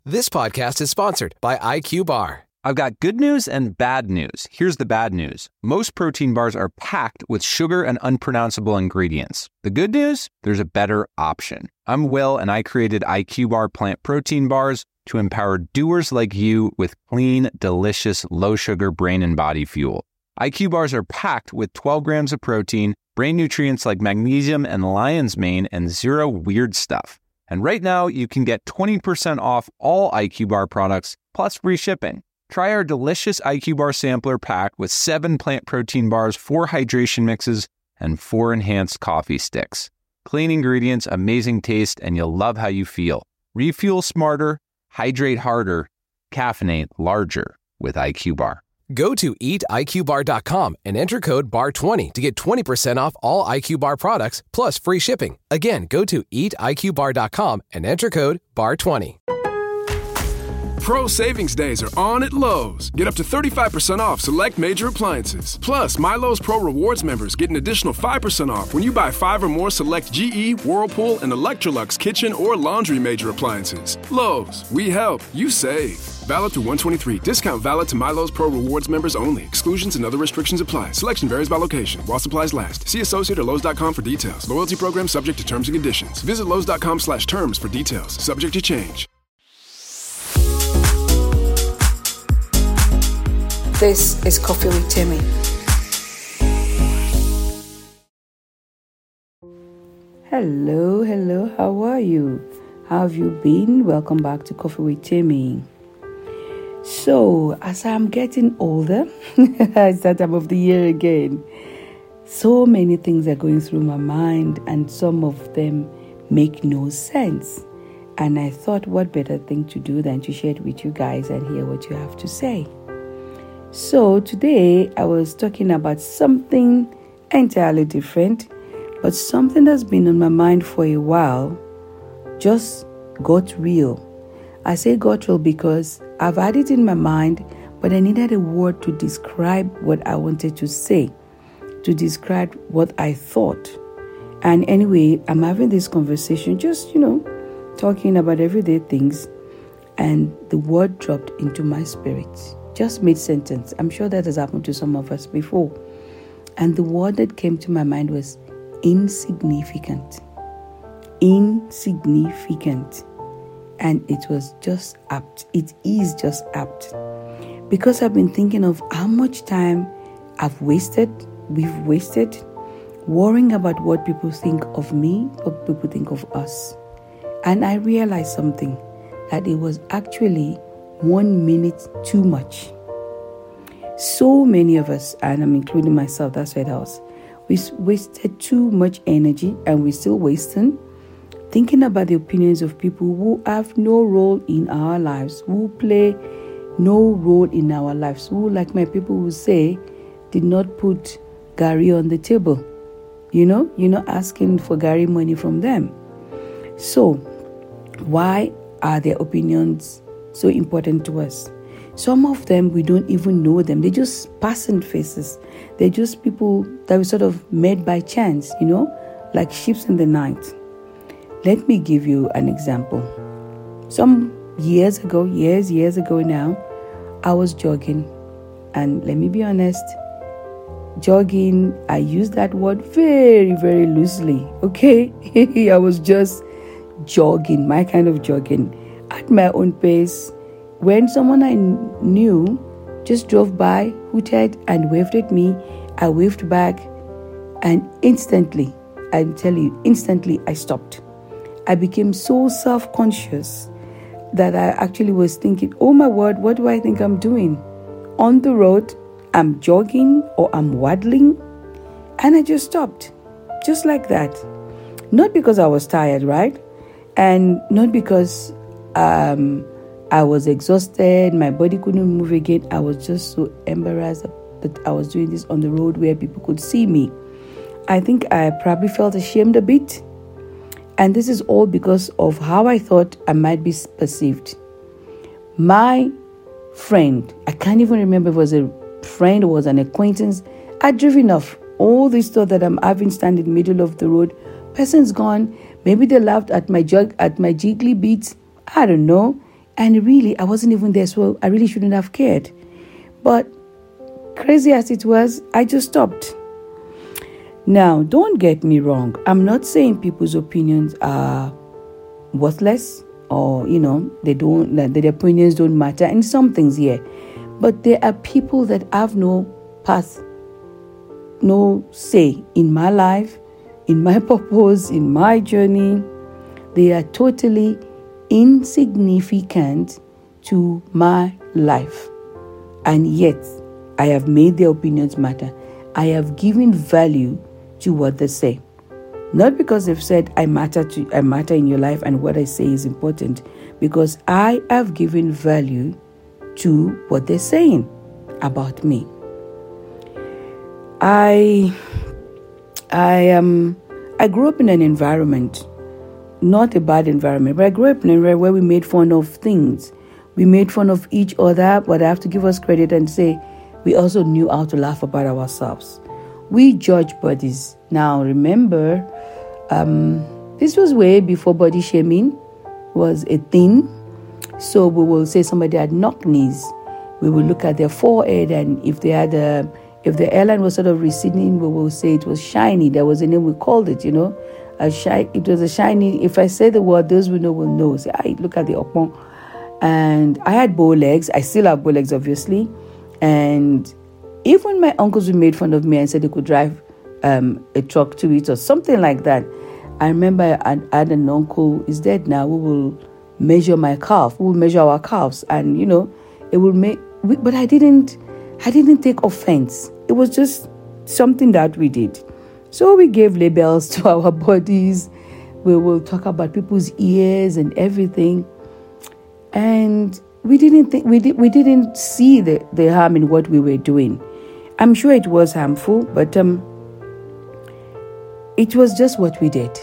This podcast is sponsored by IQ Bar. I've got good news and bad news. Here's the bad news. Most protein bars are packed with sugar and unpronounceable ingredients. The good news? There's a better option. I'm Will, and I created IQ Bar plant protein bars to empower doers like you with clean, delicious, low-sugar brain and body fuel. IQ Bars are packed with 12 grams of protein, brain nutrients like magnesium and lion's mane, and zero weird stuff. And right now, you can get 20% off all IQ Bar products, plus free shipping. Try our delicious IQ Bar sampler pack with 7 plant protein bars, 4 hydration mixes, and 4 enhanced coffee sticks. Clean ingredients, amazing taste, and you'll love how you feel. Refuel smarter, hydrate harder, caffeinate larger with IQ Bar. Go to eatiqbar.com and enter code BAR20 to get 20% off all IQ Bar products plus free shipping. Again, go to eatiqbar.com and enter code BAR20. Pro Savings Days are on at Lowe's. Get up to 35% off select major appliances. Plus, My Lowe's Pro Rewards members get an additional 5% off when you buy 5 or more select GE, Whirlpool, and Electrolux kitchen or laundry major appliances. Lowe's, we help, you save. Valid through 123. Discount valid to My Lowe's Pro Rewards members only. Exclusions and other restrictions apply. Selection varies by location while supplies last. See associate or Lowe's.com for details. Loyalty program subject to terms and conditions. Visit Lowe's.com/terms for details. Subject to change. This is Coffee with Timmy. Hello, how are you? How have you been? Welcome back to Coffee with Timmy. So, as I'm getting older, it's that time of the year again, so many things are going through my mind and some of them make no sense. And I thought, what better thing to do than to share it with you guys and hear what you have to say. So today I was talking about something entirely different, but something that's been on my mind for a while just got real. I say got real because I've had it in my mind, but I needed a word to describe what I wanted to say, to describe what I thought. And anyway, I'm having this conversation, just, talking about everyday things, and the word dropped into my spirit. Just mid-sentence. I'm sure that has happened to some of us before. And the word that came to my mind was insignificant. Insignificant. And it was just apt. It is just apt. Because I've been thinking of how much time we've wasted, worrying about what people think of me, what people think of us. And I realized something, that it was actually 1 minute too much. So many of us, and I'm including myself, that's what else, we wasted too much energy, and we're still wasting, thinking about the opinions of people who have no role in our lives, who play no role in our lives, who, like my people will say, did not put Gary on the table. You're not asking for Gary money from them. So, why are their opinions so important to us? Some of them, we don't even know them. They're just passing faces. They're just people that we sort of met by chance, like ships in the night. Let me give you an example. Some years ago now, I was jogging. And let me be honest, jogging, I use that word very, very loosely, okay? I was just jogging, my kind of jogging, at my own pace, when someone I knew just drove by, hooted and waved at me. I waved back, and instantly I stopped. I became so self-conscious that I actually was thinking, oh my word, what do I think I'm doing? On the road, I'm jogging or I'm waddling, and I just stopped, just like that. Not because I was tired, right? And not because I was exhausted, my body couldn't move again. I was just so embarrassed that I was doing this on the road where people could see me. I think I probably felt ashamed a bit. And this is all because of how I thought I might be perceived. My friend, I can't even remember if it was a friend or was an acquaintance, had driven off. All this thought that I'm having stand in the middle of the road. Person's gone. Maybe they laughed at my jiggly beats. I don't know. And really, I wasn't even there, so I really shouldn't have cared. But crazy as it was, I just stopped. Now, don't get me wrong. I'm not saying people's opinions are worthless or, that their opinions don't matter. And some things, yeah. But there are people that have no path, no say in my life, in my purpose, in my journey. They are totally insignificant to my life. And yet, I have made their opinions matter. I have given value to what they say. Not because they've said I matter in your life and what I say is important, because I have given value to what they're saying about me. I grew up in an environment, not a bad environment, but I grew up in an environment where we made fun of things. We made fun of each other, but I have to give us credit and say we also knew how to laugh about ourselves. We judge bodies. Now, remember, this was way before body shaming was a thing. So we will say somebody had knock knees. We will look at their forehead, and if the airline was sort of receding, we will say it was shiny. There was a name we called it, it was a shiny. If I say the word, those we know will know. Say, look at the opon. And I had bow legs. I still have bow legs, obviously. And even my uncles who made fun of me and said they could drive a truck to it or something like that. I remember I had an uncle, he's dead now, who will measure my calf. We will measure our calves, and it will make. But I didn't take offense. It was just something that we did. So we gave labels to our bodies. We will talk about people's ears and everything. And we didn't see the harm in what we were doing. I'm sure it was harmful, but it was just what we did.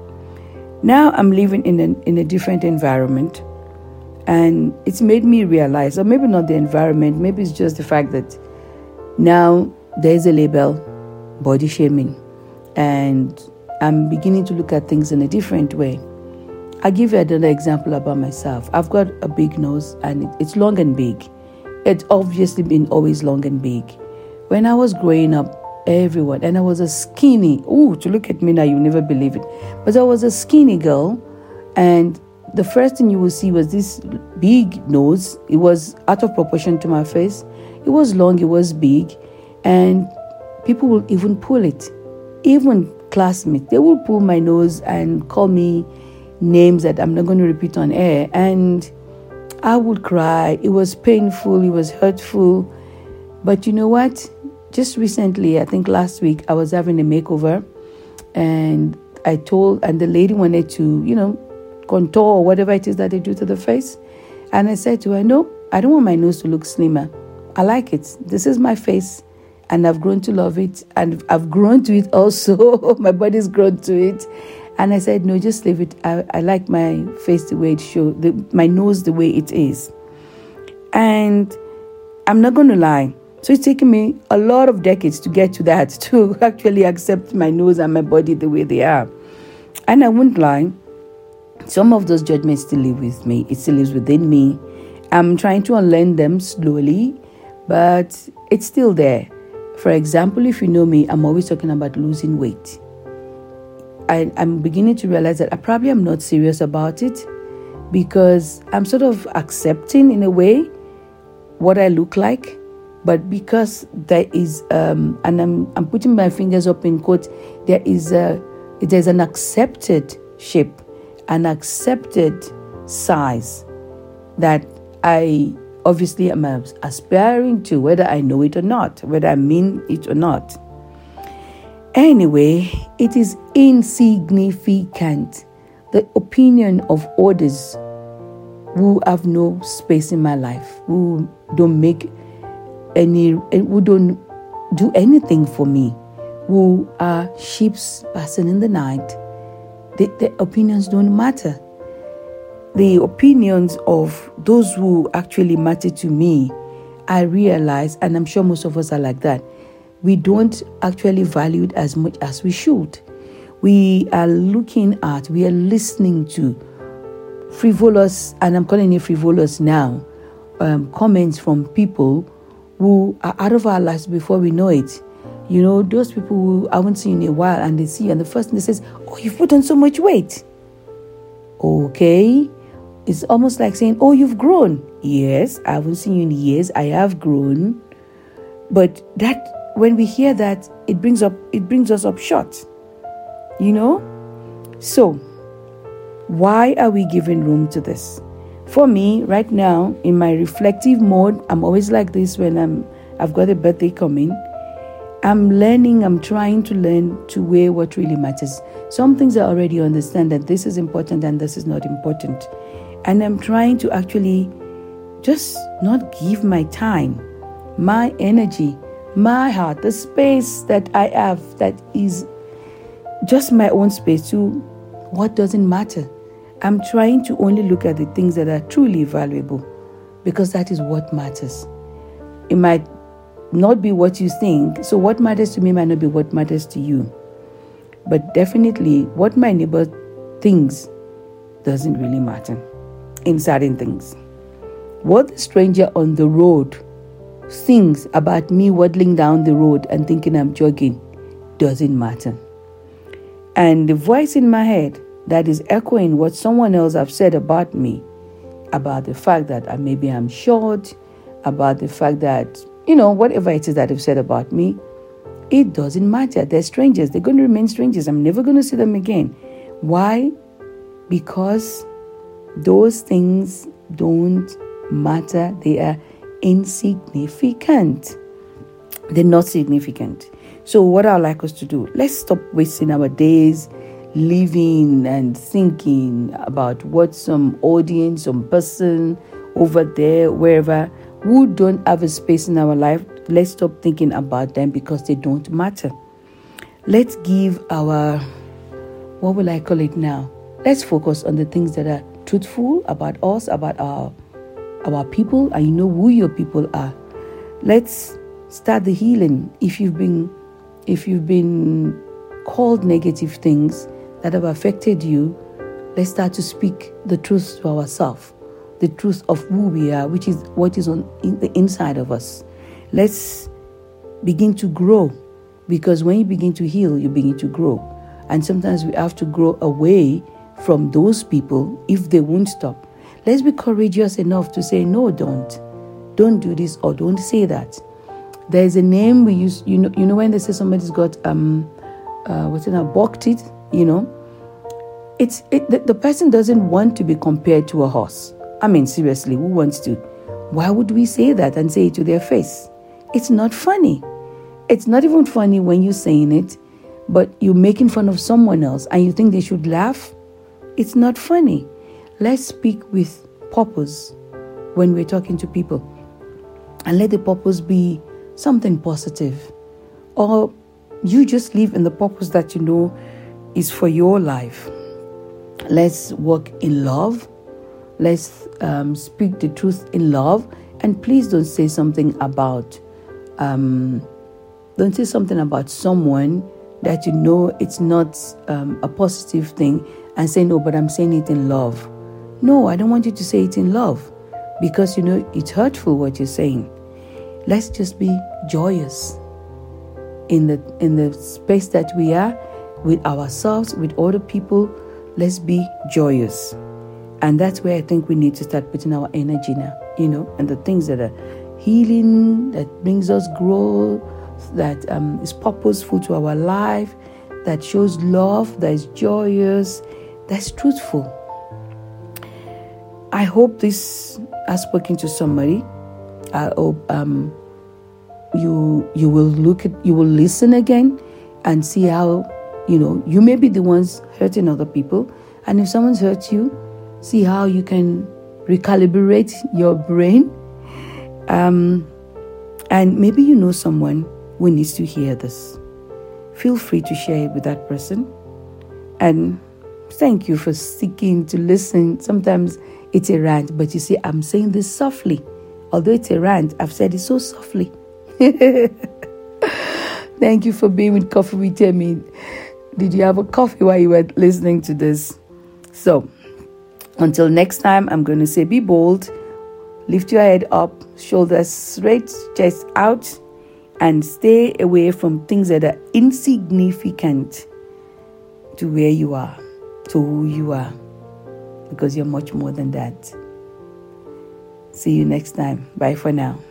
Now I'm living in a different environment, and it's made me realize, or maybe not the environment, maybe it's just the fact that now there's a label, body shaming, and I'm beginning to look at things in a different way. I'll give you another example about myself. I've got a big nose, and it's long and big. It's obviously been always long and big. When I was growing up, everyone, and I was a skinny, to look at me now, you never believe it. But I was a skinny girl, and the first thing you will see was this big nose. It was out of proportion to my face. It was long, it was big, and people will even pull it. Even classmates, they will pull my nose and call me names that I'm not going to repeat on air, and I would cry. It was painful, it was hurtful. But you know what? Just recently, I think last week, I was having a makeover, and the lady wanted to, contour or whatever it is that they do to the face. And I said to her, no, I don't want my nose to look slimmer. I like it. This is my face, and I've grown to love it, and I've grown to it also. My body's grown to it. And I said, no, just leave it. I like my face the way it shows, my nose the way it is. And I'm not going to lie. So it's taken me a lot of decades to get to that, to actually accept my nose and my body the way they are. And I won't lie, some of those judgments still live with me. It still lives within me. I'm trying to unlearn them slowly, but it's still there. For example, if you know me, I'm always talking about losing weight. I'm beginning to realize that I probably am not serious about it, because I'm sort of accepting, in a way, what I look like. But because there is, and I'm putting my fingers up in quotes, there's an accepted shape, an accepted size that I obviously am aspiring to, whether I know it or not, whether I mean it or not. Anyway, it is insignificant. The opinion of others who have no space in my life, who don't do anything for me, who are sheep passing in the night, the opinions don't matter. The opinions of those who actually matter to me, I realize, and I'm sure most of us are like that, we don't actually value it as much as we should. We are listening to frivolous, and I'm calling it frivolous now, comments from people who are out of our lives before we know it. You know, those people who I haven't seen in a while, and they see you, and the first thing they says, "Oh, you've put on so much weight." Okay. It's almost like saying, "Oh, you've grown." Yes, I haven't seen you in years. I have grown. But that, when we hear that, it brings us up short. You know? So, why are we giving room to this? For me, right now, in my reflective mode, I'm always like this when I've got a birthday coming. I'm trying to learn to weigh what really matters. Some things I already understand that this is important and this is not important. And I'm trying to actually just not give my time, my energy, my heart, the space that I have that is just my own space to what doesn't matter. I'm trying to only look at the things that are truly valuable, because that is what matters. It might not be what you think, so what matters to me might not be what matters to you. But definitely what my neighbor thinks doesn't really matter in certain things. What the stranger on the road thinks about me waddling down the road and thinking I'm jogging doesn't matter. And the voice in my head that is echoing what someone else have said about me, about the fact that maybe I'm short, about the fact that, whatever it is that they've said about me, it doesn't matter. They're strangers. They're going to remain strangers. I'm never going to see them again. Why? Because those things don't matter. They are insignificant. They're not significant. So what I'd like us to do, let's stop wasting our days living and thinking about what some audience, some person over there, wherever, who don't have a space in our life. Let's stop thinking about them because they don't matter. Let's give what will I call it now? Let's focus on the things that are truthful about us, about our people, and you know who your people are. Let's start the healing. If you've been called negative things that have affected you, let's start to speak the truth to ourselves, the truth of who we are, which is what is on the inside of us. Let's begin to grow, because when you begin to heal, you begin to grow. And sometimes we have to grow away from those people if they won't stop. Let's be courageous enough to say, no, don't do this, or don't say that. There's a name we use, when they say somebody's got buck teeth, the person doesn't want to be compared to a horse. I mean, seriously, who wants to? Why would we say that and say it to their face? It's not funny. It's not even funny when you're saying it, but you're making fun of someone else and you think they should laugh. It's not funny. Let's speak with purpose when we're talking to people, and let the purpose be something positive, or you just live in the purpose that you know is for your life. Let's work in love. Let's speak the truth in love, and please don't say something about someone that you know it's not a positive thing, and say, no, but I'm saying it in love. No, I don't want you to say it in love, because it's hurtful what you're saying. Let's just be joyous in the space that we are, with ourselves, with other people. Let's be joyous. And that's where I think we need to start putting our energy now, and the things that are healing, that brings us growth, that is purposeful to our life, that shows love, that is joyous, that's truthful. I hope this has spoken to somebody. I hope you will listen again and see how, you may be the ones hurting other people. And if someone's hurt you, see how you can recalibrate your brain. And maybe you know someone who needs to hear this. Feel free to share it with that person. And thank you for sticking to listen. Sometimes it's a rant, but you see, I'm saying this softly. Although it's a rant, I've said it so softly. Thank you for being with Coffee with Temi. Did you have a coffee while you were listening to this? So, Until next time, I'm going to say be bold, lift your head up, shoulders straight, chest out, and stay away from things that are insignificant to where you are, to who you are, because you're much more than that. See you next time. Bye for now.